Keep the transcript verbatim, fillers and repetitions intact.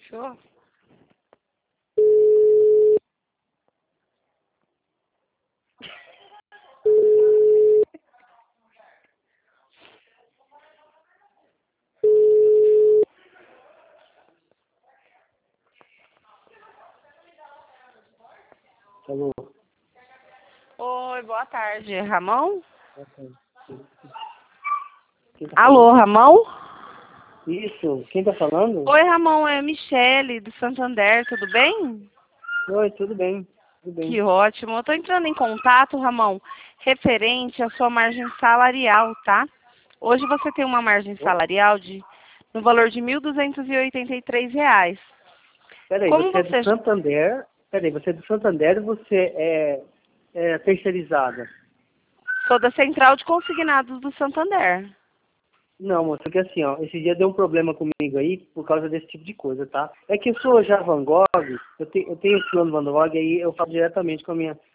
Show. Alô. Oi, boa tarde. Ramon? Quem tá Alô, falando? Ramon? Isso, quem tá falando? Oi, Ramon, é a Michele, do Santander, tudo bem? Oi, tudo bem, tudo bem. Que ótimo. Eu tô entrando em contato, Ramon, referente à sua margem salarial, tá? Hoje você tem uma margem salarial de no valor de mil duzentos e oitenta e três reais. Peraí, Como você é você... do Santander? Peraí, você é do Santander ou você é, é terceirizada? Sou da Central de Consignados do Santander. Não, moça, porque assim, ó, esse dia deu um problema comigo aí por causa desse tipo de coisa, tá? É que eu sou já Van Gogh, eu, te, eu tenho esse plano Van Gogh, aí eu falo diretamente com a minha